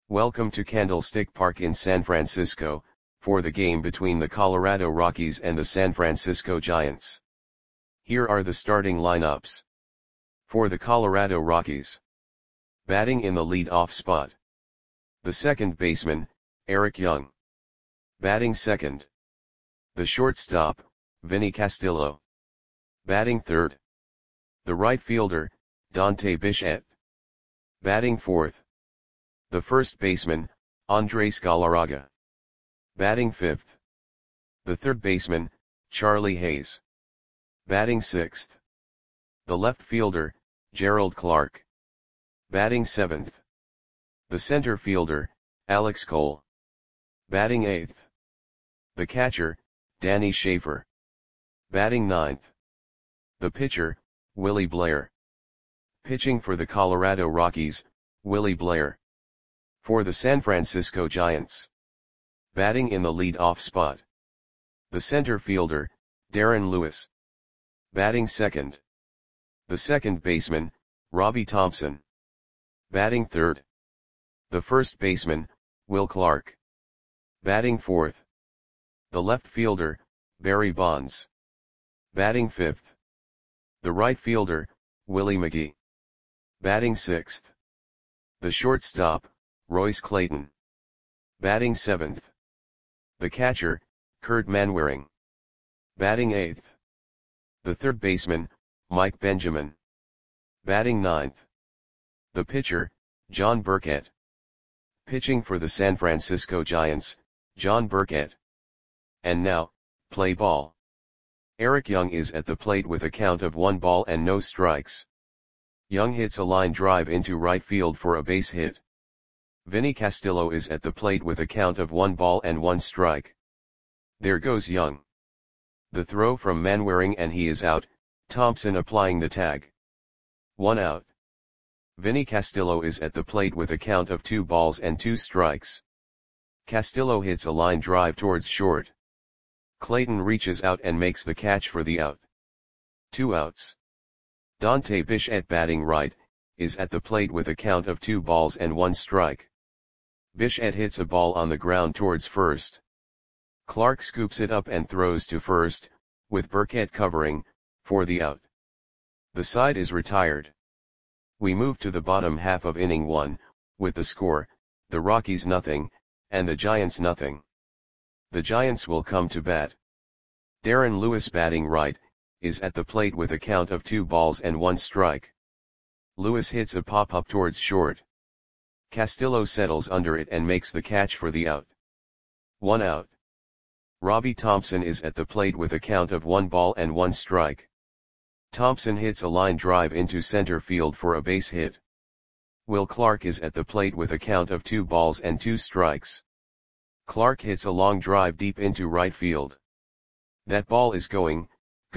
Welcome to Candlestick Park in San Francisco, for the game between the Colorado Rockies and the San Francisco Giants. Here are the starting lineups. For the Colorado Rockies. Batting in the lead-off spot. The second baseman, Eric Young. Batting second. The shortstop, Vinny Castillo. Batting third. The right fielder, Dante Bichette. Batting fourth. The first baseman, Andres Galarraga. Batting fifth. The third baseman, Charlie Hayes. Batting sixth. The left fielder, Gerald Clark. Batting seventh. The center fielder, Alex Cole. Batting eighth. The catcher, Danny Schaefer. Batting ninth. The pitcher, Willie Blair. Pitching for the Colorado Rockies, Willie Blair. For the San Francisco Giants. Batting in the lead-off spot. The center fielder, Darren Lewis. Batting second. The second baseman, Robbie Thompson. Batting third. The first baseman, Will Clark. Batting fourth. The left fielder, Barry Bonds. Batting fifth. The right fielder, Willie McGee. Batting sixth. The shortstop, Royce Clayton. Batting seventh. The catcher, Kurt Manwaring. Batting eighth. The third baseman, Mike Benjamin. Batting ninth. The pitcher, John Burkett. Pitching for the San Francisco Giants, John Burkett. And now, play ball. Eric Young is at the plate with a count of 1 ball and no strikes. Young hits a line drive into right field for a base hit. Vinny Castillo is at the plate with a count of 1 ball and 1 strike. There goes Young. The throw from Manwaring and he is out, Thompson applying the tag. 1 out. Vinny Castillo is at the plate with a count of 2 balls and 2 strikes. Castillo hits a line drive towards short. Clayton reaches out and makes the catch for the out. 2 outs. Dante Bichette batting right, is at the plate with a count of 2 balls and 1 strike. Bichette hits a ball on the ground towards first. Clark scoops it up and throws to first, with Burkett covering, for the out. The side is retired. We move to the bottom half of inning 1, with the score, the Rockies nothing, and the Giants nothing. The Giants will come to bat. Darren Lewis batting right, is at the plate with a count of 2 balls and 1 strike. Lewis hits a pop-up towards short. Castillo settles under it and makes the catch for the out. 1 out. Robbie Thompson is at the plate with a count of 1 ball and 1 strike. Thompson hits a line drive into center field for a base hit. Will Clark is at the plate with a count of 2 balls and 2 strikes. Clark hits a long drive deep into right field. That ball is gone.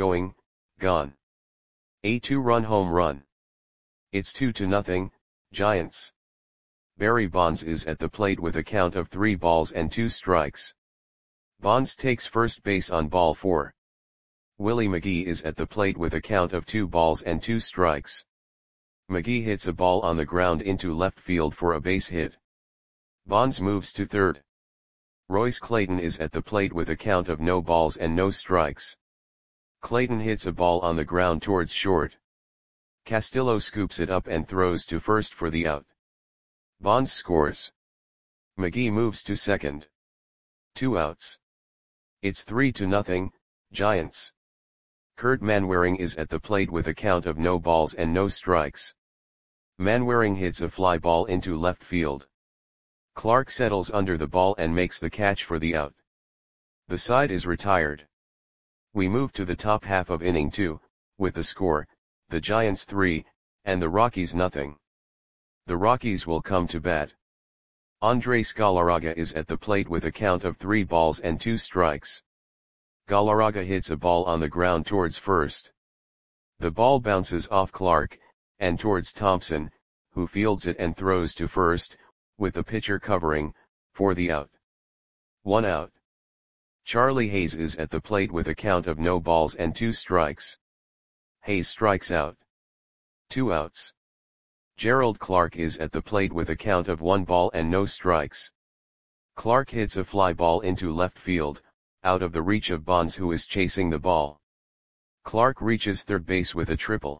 A 2-run home run. It's 2-0, Giants. Barry Bonds is at the plate with a count of 3 balls and 2 strikes. Bonds takes first base on ball 4. Willie McGee is at the plate with a count of 2 balls and 2 strikes. McGee hits a ball on the ground into left field for a base hit. Bonds moves to third. Royce Clayton is at the plate with a count of no balls and no strikes. Clayton hits a ball on the ground towards short. Castillo scoops it up and throws to first for the out. Bonds scores. McGee moves to second. 2 outs. It's 3-0, Giants. Kurt Manwaring is at the plate with a count of no balls and no strikes. Manwaring hits a fly ball into left field. Clark settles under the ball and makes the catch for the out. The side is retired. We move to the top half of inning 2, with the score, the Giants 3, and the Rockies nothing. The Rockies will come to bat. Andres Galarraga is at the plate with a count of 3 balls and 2 strikes. Galarraga hits a ball on the ground towards first. The ball bounces off Clark, and towards Thompson, who fields it and throws to first, with the pitcher covering, for the out. 1 out. Charlie Hayes is at the plate with a count of no balls and 2 strikes. Hayes strikes out. 2 outs. Gerald Clark is at the plate with a count of 1 ball and no strikes. Clark hits a fly ball into left field, out of the reach of Bonds, who is chasing the ball. Clark reaches third base with a triple.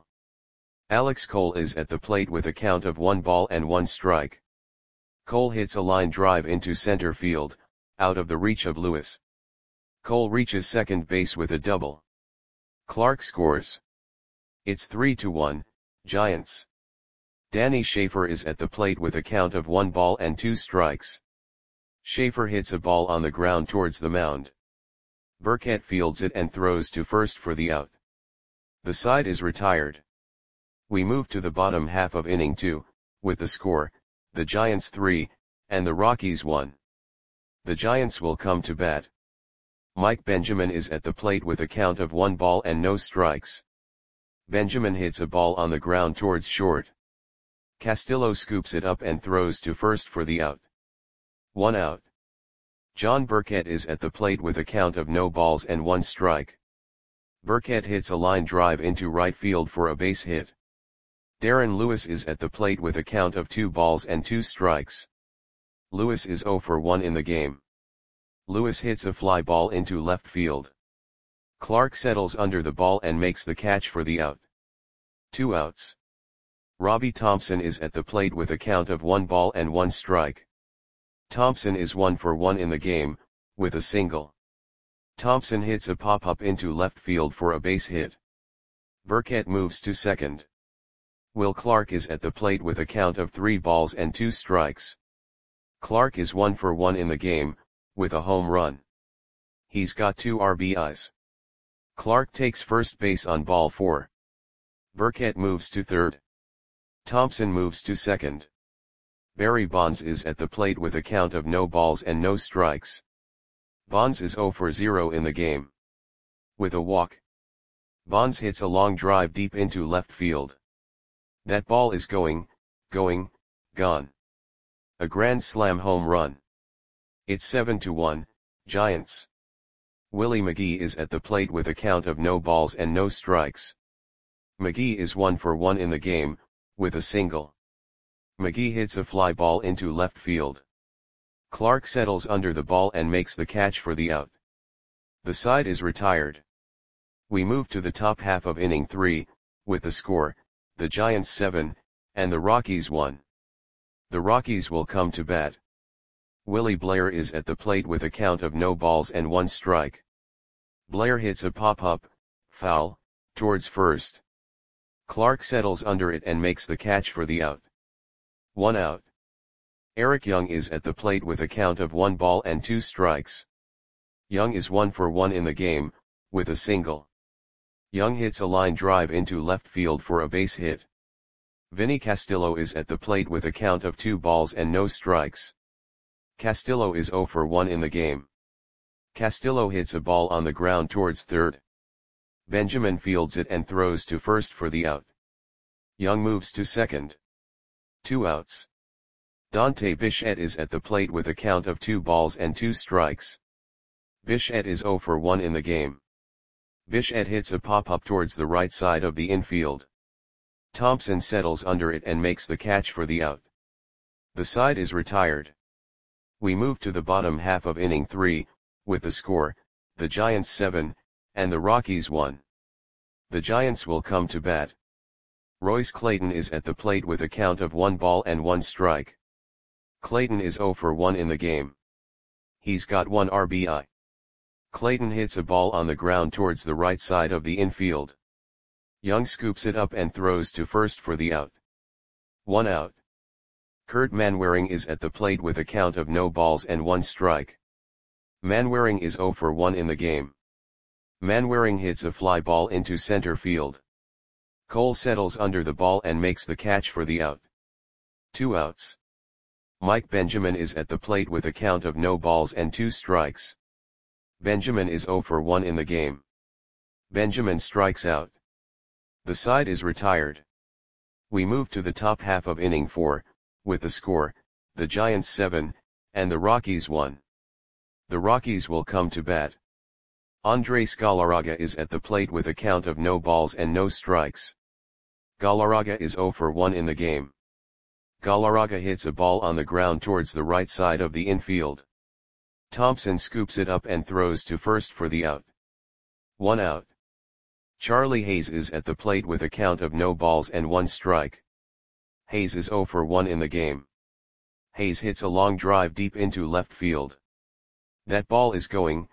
Alex Cole is at the plate with a count of 1 ball and 1 strike. Cole hits a line drive into center field, out of the reach of Lewis. Cole reaches second base with a double. Clark scores. It's 3-1, Giants. Danny Schaefer is at the plate with a count of 1 ball and 2 strikes. Schaefer hits a ball on the ground towards the mound. Burkett fields it and throws to first for the out. The side is retired. We move to the bottom half of inning 2, with the score, the Giants 3, and the Rockies 1. The Giants will come to bat. Mike Benjamin is at the plate with a count of 1 ball and no strikes. Benjamin hits a ball on the ground towards short. Castillo scoops it up and throws to first for the out. 1 out. John Burkett is at the plate with a count of no balls and 1 strike. Burkett hits a line drive into right field for a base hit. Darren Lewis is at the plate with a count of 2 balls and 2 strikes. Lewis is 0 for 1 in the game. Lewis hits a fly ball into left field. Clark settles under the ball and makes the catch for the out. 2 outs. Robbie Thompson is at the plate with a count of 1 ball and 1 strike. Thompson is 1 for 1 in the game, with a single. Thompson hits a pop-up into left field for a base hit. Burkett moves to second. Will Clark is at the plate with a count of 3 balls and 2 strikes. Clark is 1 for 1 in the game, with a home run. He's got 2 RBIs. Clark takes first base on ball 4. Burkett moves to third. Thompson moves to second. Barry Bonds is at the plate with a count of no balls and no strikes. Bonds is 0 for 0 in the game. With a walk. Bonds hits a long drive deep into left field. That ball is gone. A grand slam home run. It's 7-1, Giants. Willie McGee is at the plate with a count of no balls and no strikes. McGee is 1 for 1 in the game, with a single. McGee hits a fly ball into left field. Clark settles under the ball and makes the catch for the out. The side is retired. We move to the top half of inning 3, with the score, the Giants 7, and the Rockies 1. The Rockies will come to bat. Willie Blair is at the plate with a count of no balls and 1 strike. Blair hits a pop-up, foul, towards first. Clark settles under it and makes the catch for the out. 1 out. Eric Young is at the plate with a count of 1 ball and 2 strikes. Young is 1 for 1 in the game, with a single. Young hits a line drive into left field for a base hit. Vinny Castillo is at the plate with a count of 2 balls and no strikes. Castillo is 0 for 1 in the game. Castillo hits a ball on the ground towards third. Benjamin fields it and throws to first for the out. Young moves to second. 2 outs. Dante Bichette is at the plate with a count of 2 balls and 2 strikes. Bichette is 0 for 1 in the game. Bichette hits a pop-up towards the right side of the infield. Thompson settles under it and makes the catch for the out. The side is retired. We move to the bottom half of inning 3, with the score, the Giants 7, and the Rockies 1. The Giants will come to bat. Royce Clayton is at the plate with a count of 1 ball and 1 strike. Clayton is 0 for 1 in the game. He's got 1 RBI. Clayton hits a ball on the ground towards the right side of the infield. Young scoops it up and throws to first for the out. 1 out. Kurt Manwaring is at the plate with a count of no balls and 1 strike. Manwaring is 0 for 1 in the game. Manwaring hits a fly ball into center field. Cole settles under the ball and makes the catch for the out. 2 outs. Mike Benjamin is at the plate with a count of no balls and 2 strikes. Benjamin is 0 for 1 in the game. Benjamin strikes out. The side is retired. We move to the top half of inning 4, with the score, the Giants 7, and the Rockies 1. The Rockies will come to bat. Andres Galarraga is at the plate with a count of no balls and no strikes. Galarraga is 0 for 1 in the game. Galarraga hits a ball on the ground towards the right side of the infield. Thompson scoops it up and throws to first for the out. 1 out. Charlie Hayes is at the plate with a count of no balls and 1 strike. Hayes is 0 for 1 in the game. Hayes hits a long drive deep into left field. That ball is gone.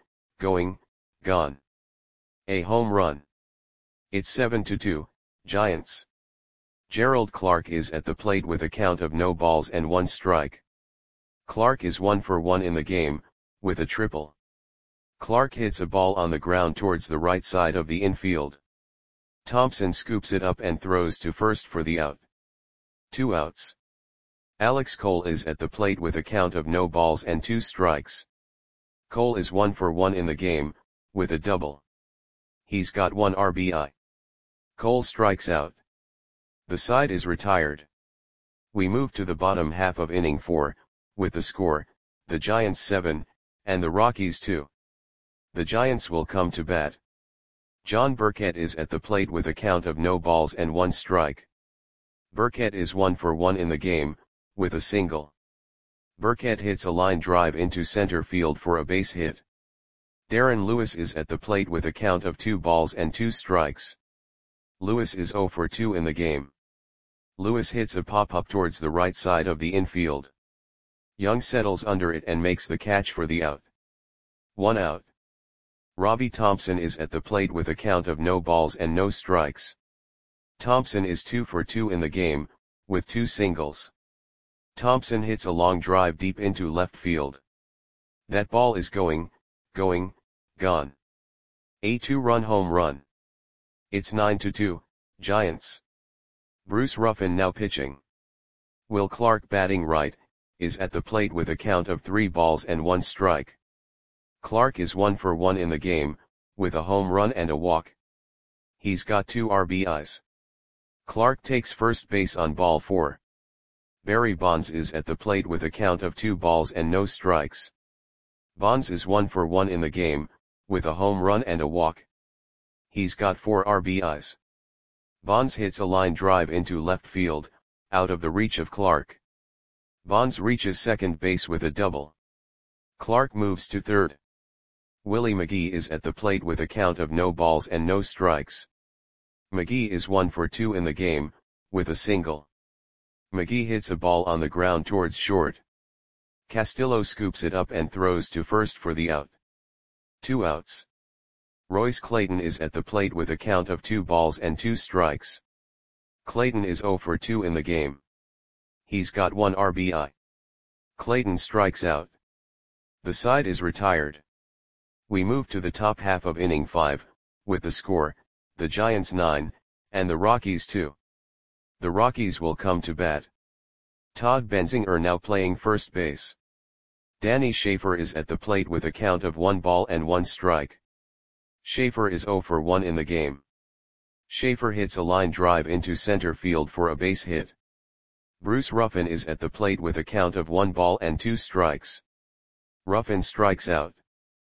A home run. It's 7-2, Giants. Gerald Clark is at the plate with a count of no balls and 1 strike. Clark is 1 for 1 in the game, with a triple. Clark hits a ball on the ground towards the right side of the infield. Thompson scoops it up and throws to first for the out. 2 outs. Alex Cole is at the plate with a count of no balls and 2 strikes. Cole is 1 for 1 in the game, with a double. He's got 1 RBI. Cole strikes out. The side is retired. We move to the bottom half of inning 4, with the score, the Giants 7, and the Rockies 2. The Giants will come to bat. John Burkett is at the plate with a count of no balls and 1 strike. Burkett is 1 for 1 in the game, with a single. Burkett hits a line drive into center field for a base hit. Darren Lewis is at the plate with a count of 2 balls and 2 strikes. Lewis is 0 for 2 in the game. Lewis hits a pop-up towards the right side of the infield. Young settles under it and makes the catch for the out. 1 out. Robbie Thompson is at the plate with a count of no balls and no strikes. Thompson is 2 for 2 in the game, with 2 singles. Thompson hits a long drive deep into left field. That ball is gone. A 2-run home run. It's 9-2, Giants. Bruce Ruffin now pitching. Will Clark, batting right, is at the plate with a count of 3 balls and 1 strike. Clark is 1 for 1 in the game, with a home run and a walk. He's got 2 RBIs. Clark takes first base on ball 4. Barry Bonds is at the plate with a count of 2 balls and no strikes. Bonds is 1 for 1 in the game, with a home run and a walk. He's got 4 RBIs. Bonds hits a line drive into left field, out of the reach of Clark. Bonds reaches second base with a double. Clark moves to third. Willie McGee is at the plate with a count of no balls and no strikes. McGee is 1 for 2 in the game, with a single. McGee hits a ball on the ground towards short. Castillo scoops it up and throws to first for the out. 2 outs. Royce Clayton is at the plate with a count of 2 balls and 2 strikes. Clayton is 0 for 2 in the game. He's got 1 RBI. Clayton strikes out. The side is retired. We move to the top half of inning 5, with the score, the Giants 9, and the Rockies 2. The Rockies will come to bat. Todd Benzinger now playing first base. Danny Schaefer is at the plate with a count of 1 ball and 1 strike. Schaefer is 0 for 1 in the game. Schaefer hits a line drive into center field for a base hit. Bruce Ruffin is at the plate with a count of 1 ball and 2 strikes. Ruffin strikes out.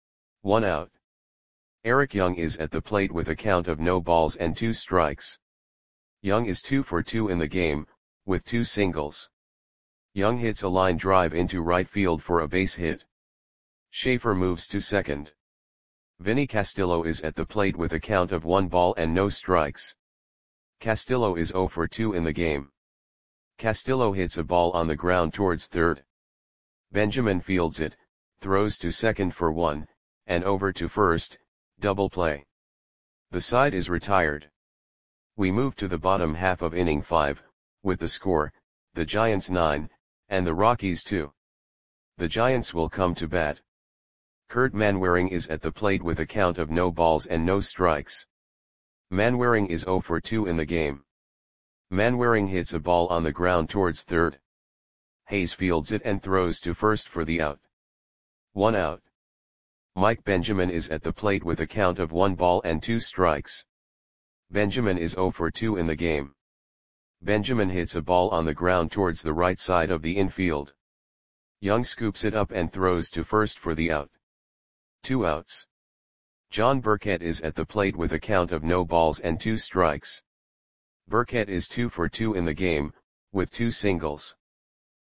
1 out. Eric Young is at the plate with a count of no balls and 2 strikes. Young is 2 for 2 in the game, with 2 singles. Young hits a line drive into right field for a base hit. Schaefer moves to second. Vinny Castillo is at the plate with a count of 1 ball and no strikes. Castillo is 0 for 2 in the game. Castillo hits a ball on the ground towards third. Benjamin fields it, throws to second for 1, and over to first, double play. The side is retired. We move to the bottom half of inning 5, with the score, the Giants 9, and the Rockies 2. The Giants will come to bat. Kurt Manwaring is at the plate with a count of no balls and no strikes. Manwaring is 0 for 2 in the game. Manwaring hits a ball on the ground towards third. Hayes fields it and throws to first for the out. 1 out. Mike Benjamin is at the plate with a count of 1 ball and 2 strikes. Benjamin is 0 for 2 in the game. Benjamin hits a ball on the ground towards the right side of the infield. Young scoops it up and throws to first for the out. 2 outs. John Burkett is at the plate with a count of no balls and 2 strikes. Burkett is 2 for 2 in the game, with 2 singles.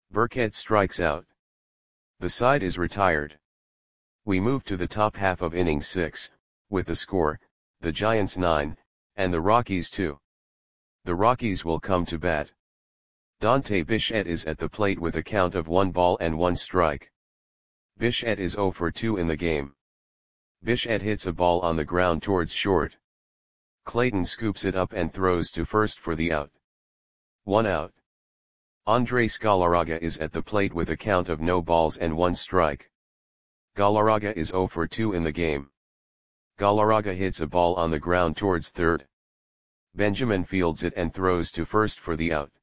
Burkett strikes out. The side is retired. We move to the top half of inning 6, with the score, the Giants 9, and the Rockies 2. The Rockies will come to bat. Dante Bichette is at the plate with a count of 1 ball and 1 strike. Bichette is 0 for 2 in the game. Bichette hits a ball on the ground towards short. Clayton scoops it up and throws to first for the out. 1 out. Andres Galarraga is at the plate with a count of no balls and 1 strike. Galarraga is 0 for 2 in the game. Galarraga hits a ball on the ground towards third. Benjamin fields it and throws to first for the out.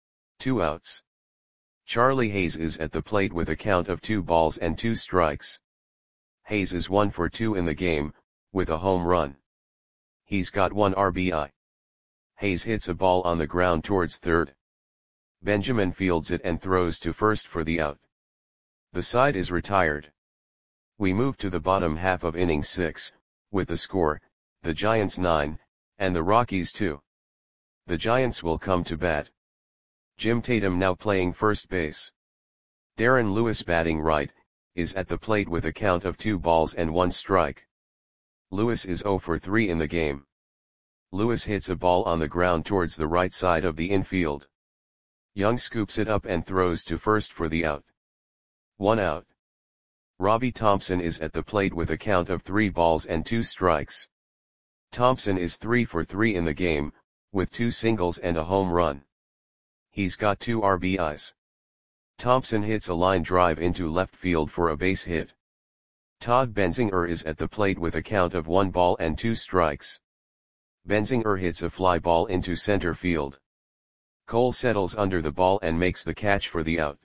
2 outs. Charlie Hayes is at the plate with a count of 2 balls and 2 strikes. Hayes is 1 for 2 in the game, with a home run. He's got 1 RBI. Hayes hits a ball on the ground towards third. Benjamin fields it and throws to first for the out. The side is retired. We move to the bottom half of inning 6, with the score, the Giants 9, and the Rockies 2. The Giants will come to bat. Jim Tatum now playing first base. Darren Lewis batting right, is at the plate with a count of 2 balls and 1 strike. Lewis is 0 for 3 in the game. Lewis hits a ball on the ground towards the right side of the infield. Young scoops it up and throws to first for the out. 1 out. Robbie Thompson is at the plate with a count of 3 balls and 2 strikes. Thompson is 3 for 3 in the game, with 2 singles and a home run. He's got 2 RBIs. Thompson hits a line drive into left field for a base hit. Todd Benzinger is at the plate with a count of 1 ball and 2 strikes. Benzinger hits a fly ball into center field. Cole settles under the ball and makes the catch for the out.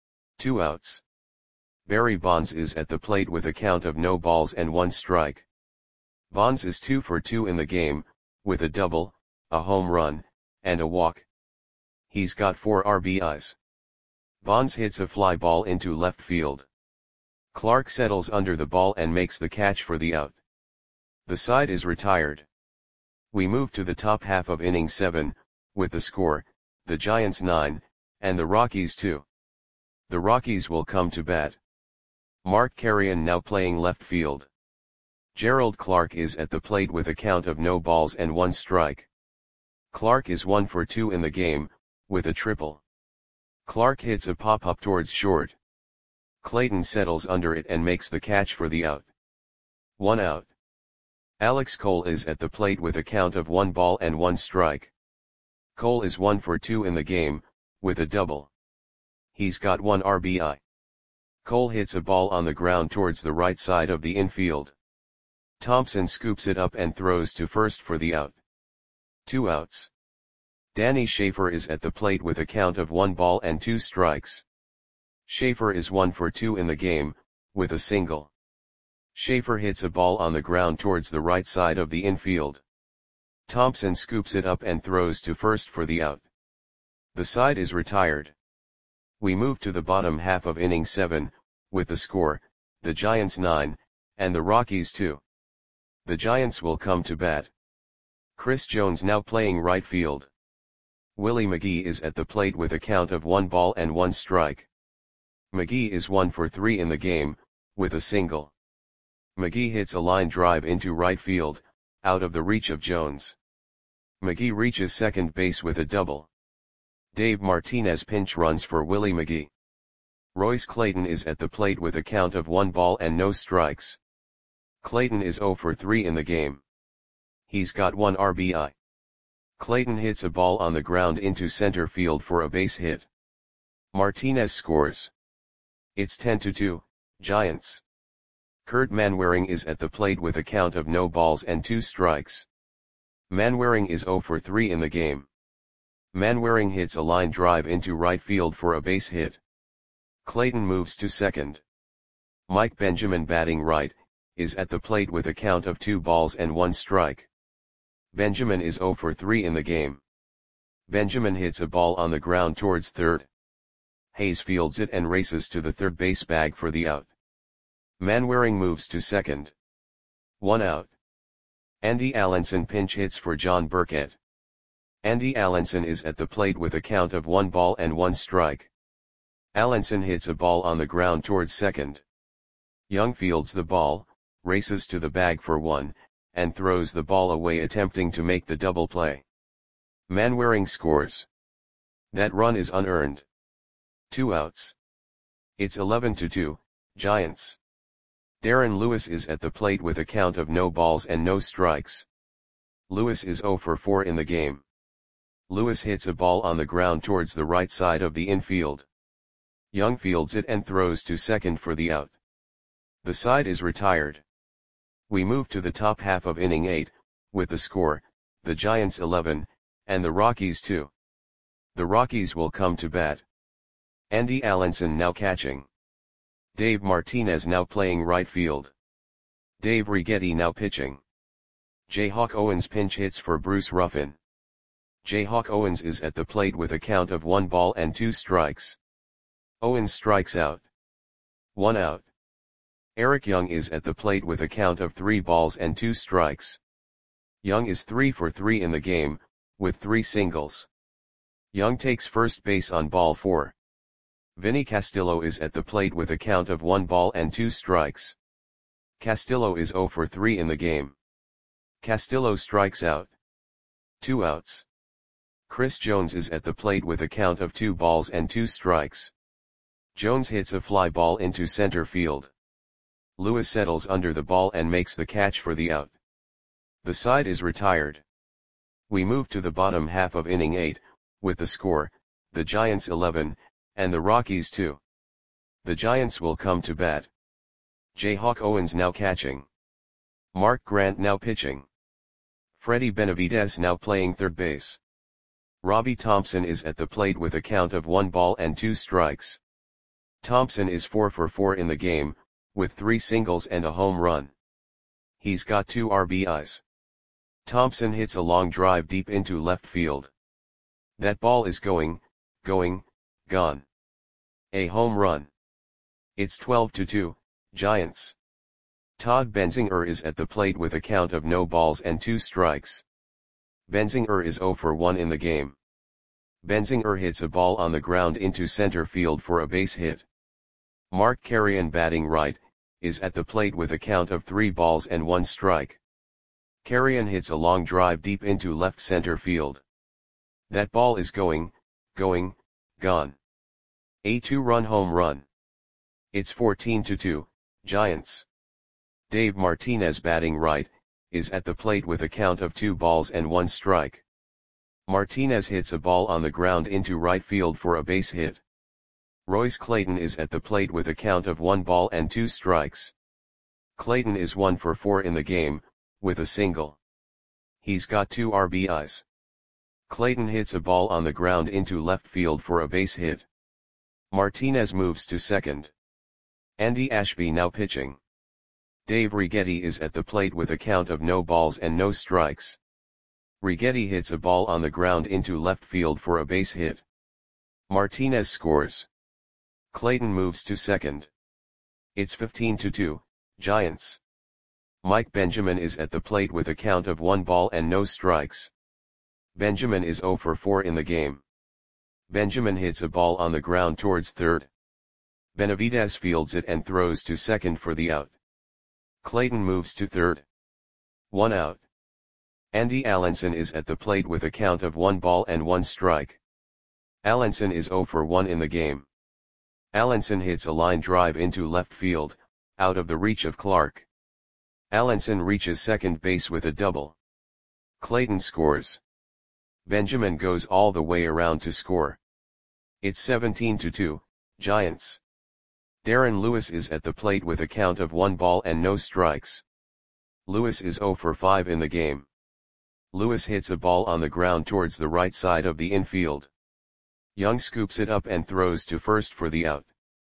2 outs. Barry Bonds is at the plate with a count of no balls and 1 strike. Bonds is 2 for 2 in the game, with a double, a home run, and a walk. He's got 4 RBIs. Bonds hits a fly ball into left field. Clark settles under the ball and makes the catch for the out. The side is retired. We move to the top half of inning 7, with the score, the Giants 9, and the Rockies 2. The Rockies will come to bat. Mark Carrion now playing left field. Gerald Clark is at the plate with a count of no balls and 1 strike. Clark is 1 for 2 in the game, with a triple. Clark hits a pop-up towards short. Clayton settles under it and makes the catch for the out. 1 out. Alex Cole is at the plate with a count of 1 ball and 1 strike. Cole is 1 for 2 in the game, with a double. He's got 1 RBI. Cole hits a ball on the ground towards the right side of the infield. Thompson scoops it up and throws to first for the out. 2 outs. Danny Schaefer is at the plate with a count of 1 ball and 2 strikes. Schaefer is 1 for 2 in the game, with a single. Schaefer hits a ball on the ground towards the right side of the infield. Thompson scoops it up and throws to first for the out. The side is retired. We move to the bottom half of inning 7, with the score, the Giants 9, and the Rockies 2. The Giants will come to bat. Chris Jones now playing right field. Willie McGee is at the plate with a count of 1 ball and 1 strike. McGee is 1 for 3 in the game, with a single. McGee hits a line drive into right field, out of the reach of Jones. McGee reaches second base with a double. Dave Martinez pinch runs for Willie McGee. Royce Clayton is at the plate with a count of 1 ball and no strikes. Clayton is 0 for 3 in the game. He's got 1 RBI. Clayton hits a ball on the ground into center field for a base hit. Martinez scores. It's 10-2, Giants. Kurt Manwaring is at the plate with a count of no balls and 2 strikes. Manwaring is 0 for 3 in the game. Manwaring hits a line drive into right field for a base hit. Clayton moves to second. Mike Benjamin batting right, is at the plate with a count of 2 balls and 1 strike. Benjamin is 0 for 3 in the game. Benjamin hits a ball on the ground towards third. Hayes fields it and races to the third base bag for the out. Manwaring moves to second. 1 out. Andy Allenson pinch hits for John Burkett. Andy Allenson is at the plate with a count of 1 ball and 1 strike. Allenson hits a ball on the ground towards second. Young fields the ball, races to the bag for one, and throws the ball away attempting to make the double play. Manwaring scores. That run is unearned. 2 outs. It's 11-2, Giants. Darren Lewis is at the plate with a count of no balls and no strikes. Lewis is 0 for 4 in the game. Lewis hits a ball on the ground towards the right side of the infield. Young fields it and throws to second for the out. The side is retired. We move to the top half of inning 8, with the score, the Giants 11, and the Rockies 2. The Rockies will come to bat. Andy Allenson now catching. Dave Martinez now playing right field. Dave Righetti now pitching. Jayhawk Owens pinch hits for Bruce Ruffin. Jayhawk Owens is at the plate with a count of 1 ball and 2 strikes. Owens strikes out. 1 out. Eric Young is at the plate with a count of 3 balls and 2 strikes. Young is 3 for 3 in the game, with 3 singles. Young takes first base on ball 4. Vinny Castillo is at the plate with a count of 1 ball and 2 strikes. Castillo is 0 for 3 in the game. Castillo strikes out. 2 outs. Chris Jones is at the plate with a count of 2 balls and 2 strikes. Jones hits a fly ball into center field. Lewis settles under the ball and makes the catch for the out. The side is retired. We move to the bottom half of inning 8, with the score, the Giants 11, and the Rockies 2. The Giants will come to bat. Jayhawk Owens now catching. Mark Grant now pitching. Freddie Benavidez now playing third base. Robbie Thompson is at the plate with a count of 1 ball and 2 strikes. Thompson is 4 for 4 in the game, with 3 singles and a home run. He's got 2 RBIs. Thompson hits a long drive deep into left field. That ball is going, gone. A home run. It's 12-2, Giants. Todd Benzinger is at the plate with a count of no balls and 2 strikes. Benzinger is 0 for 1 in the game. Benzinger hits a ball on the ground into center field for a base hit. Mark Carrion batting right, is at the plate with a count of 3 balls and 1 strike. Carrion hits a long drive deep into left center field. That ball is going, gone. A 2-run home run. It's 14-2, Giants. Dave Martinez batting right, is at the plate with a count of 2 balls and 1 strike. Martinez hits a ball on the ground into right field for a base hit. Royce Clayton is at the plate with a count of 1 ball and 2 strikes. Clayton is 1 for 4 in the game, with a single. He's got 2 RBIs. Clayton hits a ball on the ground into left field for a base hit. Martinez moves to second. Andy Ashby now pitching. Dave Righetti is at the plate with a count of no balls and no strikes. Righetti hits a ball on the ground into left field for a base hit. Martinez scores. Clayton moves to second. It's 15-2, Giants. Mike Benjamin is at the plate with a count of 1 ball and no strikes. Benjamin is 0 for 4 in the game. Benjamin hits a ball on the ground towards third. Benavidez fields it and throws to second for the out. Clayton moves to third. 1 out. Andy Allenson is at the plate with a count of 1 ball and 1 strike. Allenson is 0 for 1 in the game. Allenson hits a line drive into left field, out of the reach of Clark. Allenson reaches second base with a double. Clayton scores. Benjamin goes all the way around to score. It's 17-2, Giants. Darren Lewis is at the plate with a count of 1 ball and no strikes. Lewis is 0 for 5 in the game. Lewis hits a ball on the ground towards the right side of the infield. Young scoops it up and throws to first for the out.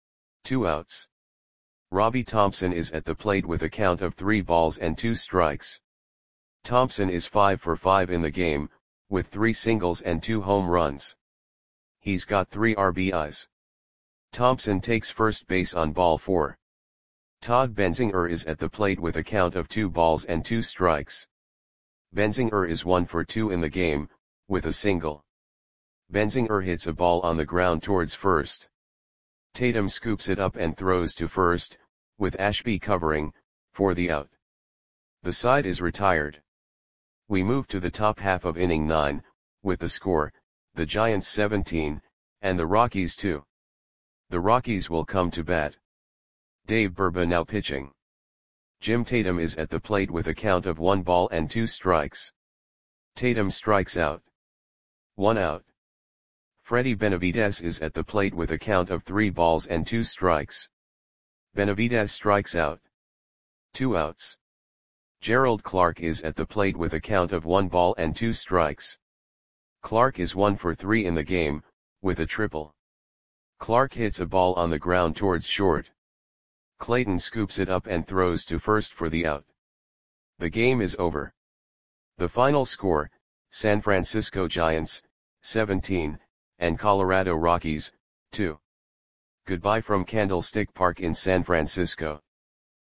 2 outs. Robbie Thompson is at the plate with a count of 3 balls and 2 strikes. Thompson is 5 for 5 in the game, with 3 singles and 2 home runs. He's got 3 RBIs. Thompson takes first base on ball 4. Todd Benzinger is at the plate with a count of 2 balls and 2 strikes. Benzinger is 1 for 2 in the game, with a single. Benzinger hits a ball on the ground towards first. Tatum scoops it up and throws to first, with Ashby covering, for the out. The side is retired. We move to the top half of inning 9, with the score, the Giants 17, and the Rockies 2. The Rockies will come to bat. Dave Burba now pitching. Jim Tatum is at the plate with a count of 1 ball and 2 strikes. Tatum strikes out. 1 out. Freddie Benavidez is at the plate with a count of 3 balls and 2 strikes. Benavidez strikes out. 2 outs. Gerald Clark is at the plate with a count of 1 ball and 2 strikes. Clark is 1 for 3 in the game, with a triple. Clark hits a ball on the ground towards short. Clayton scoops it up and throws to first for the out. The game is over. The final score, San Francisco Giants, 17, and Colorado Rockies, 2. Goodbye from Candlestick Park in San Francisco.